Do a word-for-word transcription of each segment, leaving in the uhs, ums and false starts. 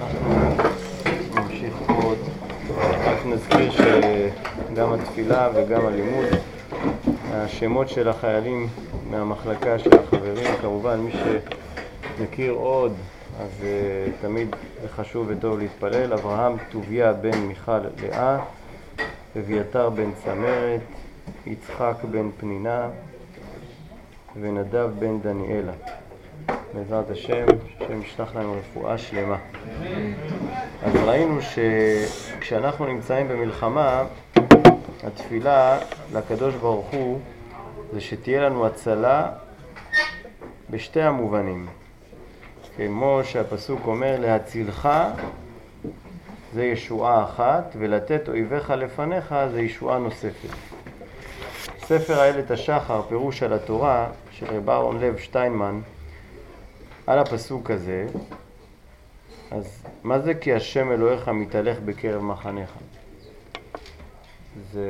אנחנו נמשיך עוד. רק נזכיר שגם התפילה וגם הלימוד, השמות של החיילים מהמחלקה של החברים, כמובן מי שמכיר עוד, אז uh, תמיד זה חשוב וטוב להתפלל. אברהם טוביה בן מיכל לאה, אביתר בן צמרת, יצחק בן פנינה ונדב בן דניאלה. בעזרת השם, השם ישלח לנו רפואה שלמה. אז ראינו שכשאנחנו נמצאים במלחמה, התפילה לקדוש ברוך הוא זה שתהיה לנו הצלה בשתי המובנים. כמו שהפסוק אומר, להצילך זה ישועה אחת, ולתת אויביך לפניך זה ישועה נוספת. ספר איילת השחר, פירוש על התורה של רב אהרון לב שטיינמן, על הפסוק הזה, אז מה זה כי השם אלוהיך מתהלך בקרב מחניך? זה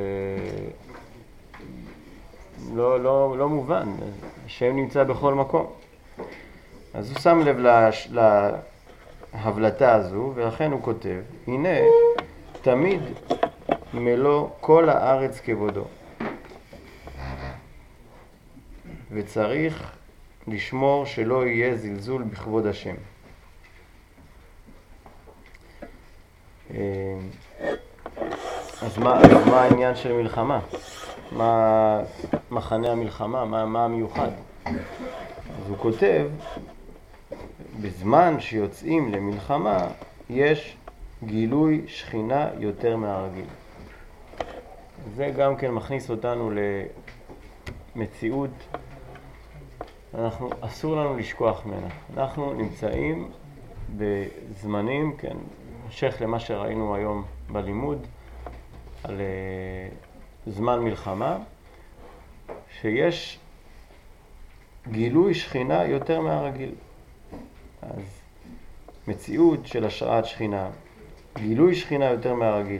לא, לא, לא מובן, השם נמצא בכל מקום. אז הוא שם לב לש... להבלטה הזו, ולכן הוא כותב, הנה תמיד מלוא כל הארץ כבודו, וצריך לשמור שלא יהיה זלזול בכבוד השם. אז מה, מה העניין של מלחמה? מה מחנה המלחמה? מה, מה המיוחד? אז הוא כותב, בזמן שיוצאים למלחמה יש גילוי שכינה יותר מהרגיל. זה גם כן מכניס אותנו למציאות, אנחנו, אסור לנו לשכוח ממנה. אנחנו נמצאים בזמנים, כן, המשך למה שראינו היום בלימוד, על uh, זמן מלחמה, שיש גילוי שכינה יותר מהרגיל. אז מציאות של השראת שכינה, גילוי שכינה יותר מהרגיל.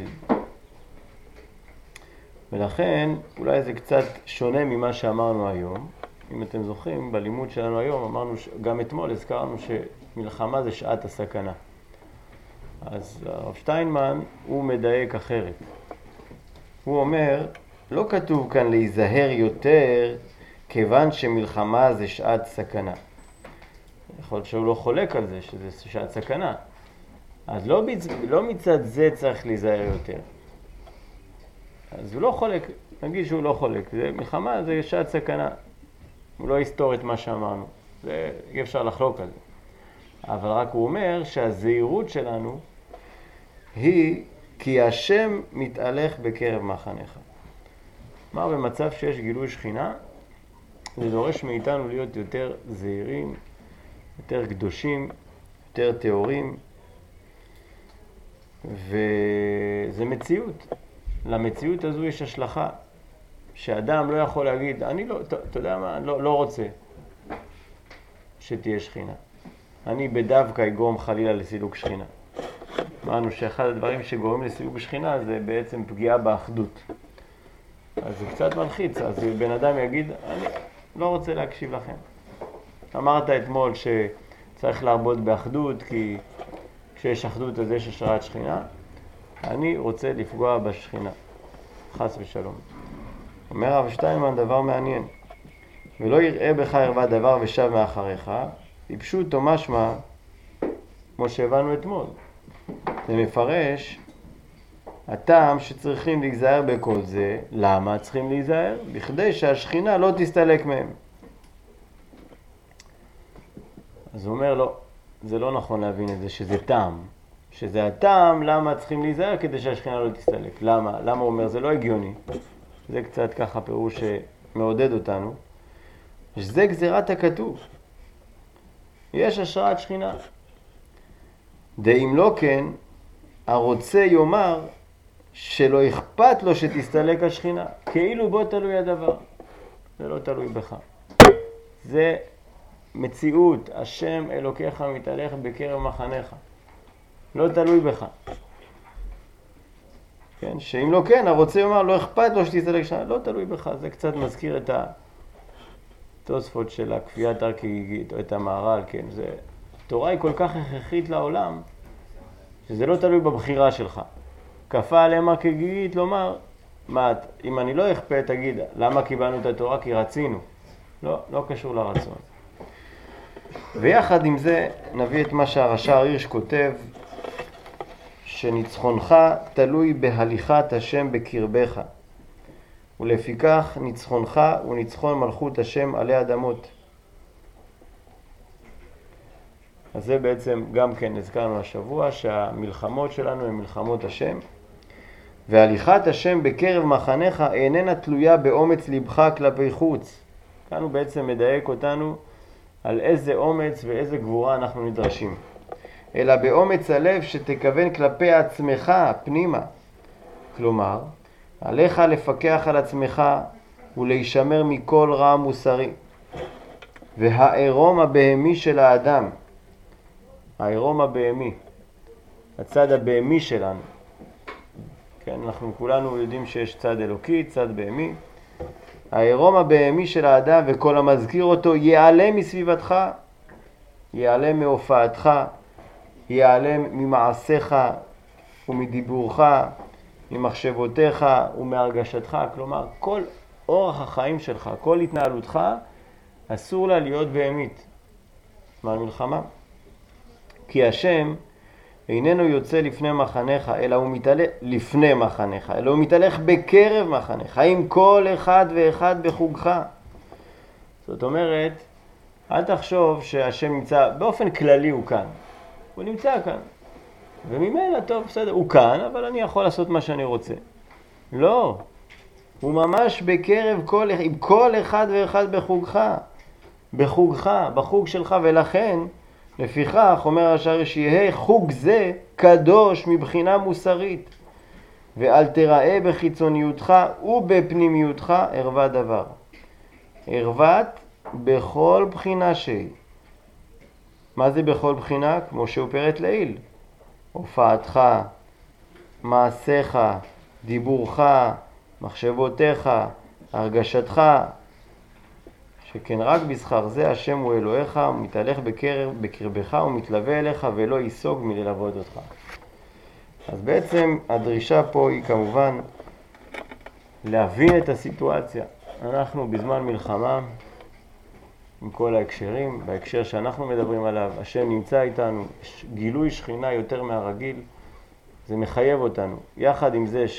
ולכן אולי זה קצת שונה ממה שאמרנו היום. אם אתם זוכרים, בלימוד שלנו היום אמרנו, גם אתמול הזכרנו שמלחמה זה שעת הסכנה. אז הרב שטיינמן הוא מדייק אחרת. הוא אומר, לא כתוב כאן להיזהר יותר כיוון שמלחמה זה שעת סכנה. יכול להיות שהוא לא חולק על זה, שזה שעת סכנה. אז לא, בצ... לא מצד זה צריך להיזהר יותר. אז הוא לא חולק, נגיד שהוא לא חולק. זה, מלחמה זה שעת סכנה. הוא לא יסתור את מה שאמרנו. זה, אי אפשר לחלוק על זה. אבל רק הוא אומר שהזהירות שלנו היא כי השם מתהלך בקרב מחניך. כלומר, במצב שיש גילוי שכינה, זה דורש מאיתנו להיות יותר זהירים, יותר קדושים, יותר טהורים, וזה מציאות. למציאות הזו יש השלכה, שאדם לא יכול להגיד, אני לא, אתה יודע מה, לא, לא רוצה שתהיה שכינה. אני בדווקא אגרום חלילה לסילוק שכינה. אמרנו שאחד הדברים שגורמים לסילוק שכינה זה בעצם פגיעה באחדות. אז זה קצת מלחיץ, אז בן אדם יגיד, אני לא רוצה להקשיב לכם. אמרת אתמול שצריך להרבות באחדות, כי כשיש אחדות אז יש השראת שכינה. אני רוצה לפגוע בשכינה, חס ושלום. אומר הרב שטיינמן דבר מעניין. ולא יראה בך ערווה דבר ושב מאחריך, טיפשות או משמע, כמו שהבנו אתמול. זה מפרש הטעם שצריכים להיזהר בכל זה. למה צריכים להיזהר? בכדי שהשכינה לא תסתלק מהם. אז הוא אומר לא, זה לא נכון להבין את זה, שזה טעם. שזה הטעם למה צריכים להיזהר כדי שהשכינה לא תסתלק. למה? למה הוא אומר? זה לא הגיוני. זה קצת ככה פירוש שמעודד אותנו. שזה גזירת הכתוב. יש השראת שכינה. דאם לא כן, הרוצה יאמר שלא אכפת לו שתסתלק השכינה. כאילו בו תלוי הדבר. זה לא תלוי בך. זה מציאות. השם אלוקיך מתהלך בקרב מחניך. לא תלוי בך. כן? שאם לא כן, הרוצה יאמר לא אכפת לו שתסתלק השכינה. לא תלוי בך. זה קצת מזכיר את התוספות של הכפיית הר כגיגית, או את המהר"ל, כן? זה... התורה היא כל כך הכרחית לעולם, שזה לא תלוי בבחירה שלך. כפה עלימה כגיגית, לומר, מה, אם אני לא אכפה, תגיד, למה קיבלנו את התורה? כי רצינו. לא, לא קשור לרצון. ויחד עם זה נביא את מה שהרש"ר הירש כותב, שניצחונך תלוי בהליכת השם בקרבך, ולפיכך ניצחונך הוא ניצחון מלכות השם עלי אדמות. אז זה בעצם גם כן הזכרנו השבוע, שהמלחמות שלנו הן מלחמות השם, והליכת השם בקרב מחנך איננה תלויה באומץ לבך כלפי חוץ. כאן הוא בעצם מדייק אותנו על איזה אומץ ואיזה גבורה אנחנו נדרשים, אלא באומץ הלב שתכוון כלפי עצמך פנימה. כלומר, עליך לפקח על עצמך ולהישמר מכל רע מוסרי. והעירום הבהמי של האדם, העירום הבהמי, הצד הבהמי שלנו, כן, אנחנו כולנו יודעים שיש צד אלוקי, צד בהמי. העירום הבהמי של האדם וכל המזכיר אותו ייעלם מסביבתך, ייעלם מהופעתך, ייעלם ממעשיך ומדיבורך, ממחשבותיך ומהרגשתך. כלומר, כל אורח החיים שלך, כל התנהלותך, אסור לה להיות בהמית. מה המלחמה? כי השם איננו יוצא לפני מחנך, אלא הוא מתהלך לפני מחנך, אלא הוא מתהלך בקרב מחנך, עם כל אחד ואחד בחוגך. זאת אומרת, אל תחשוב שהשם נמצא, באופן כללי הוא כאן. הוא נמצא כאן. וממילא, טוב, בסדר, הוא כאן, אבל אני יכול לעשות מה שאני רוצה. לא. הוא ממש בקרב כל, עם כל אחד ואחד בחוגך. בחוגך, בחוג שלך, ולכן, לפיכך, אומר הרש"ר, שיהיה חוג זה קדוש מבחינה מוסרית, ואל תראה בחיצוניותך ובפנימיותך ערווה דבר. ערוות בכל בחינה שהיא. מה זה בכל בחינה? כמו שהוא פירט לעיל. הופעתך, מעשיך, דיבורך, מחשבותיך, הרגשתך, שכן רק בשכר זה השם הוא אלוהיך, הוא מתהלך בקרב, בקרבך ומתלווה אליך ולא ייסוג מללוות אותך. אז בעצם הדרישה פה היא כמובן להבין את הסיטואציה. אנחנו בזמן מלחמה, עם כל ההקשרים, בהקשר שאנחנו מדברים עליו, השם נמצא איתנו, גילוי שכינה יותר מהרגיל, זה מחייב אותנו. יחד עם זה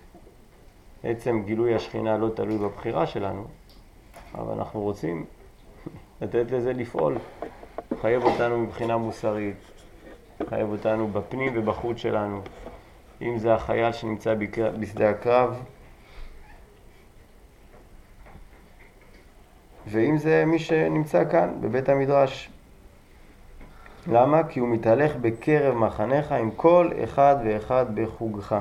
שעצם גילוי השכינה לא תלוי בבחירה שלנו, אבל אנחנו רוצים לתת לזה לפעול. חייב אותנו מבחינה מוסרית, חייב אותנו בפנים ובחוץ שלנו. אם זה החייל שנמצא בשדה הקרב, ואם זה מי שנמצא כאן בבית המדרש. למה? כי הוא מתהלך בקרב מחנך עם כל אחד ואחד בחוגך.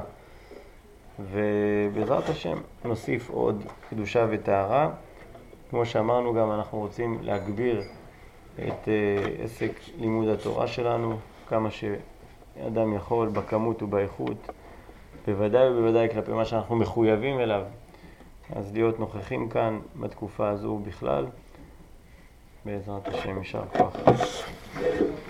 ובעזרת השם נוסיף עוד קדושה וטהרה. כמו שאמרנו, גם אנחנו רוצים להגביר את עסק לימוד התורה שלנו כמה שאדם יכול, בכמות ובאיכות, בוודאי ובוודאי כלפי מה שאנחנו מחויבים אליו. אז להיות נוכחים כאן בתקופה הזו בכלל, בעזרת השם, יישר כוח.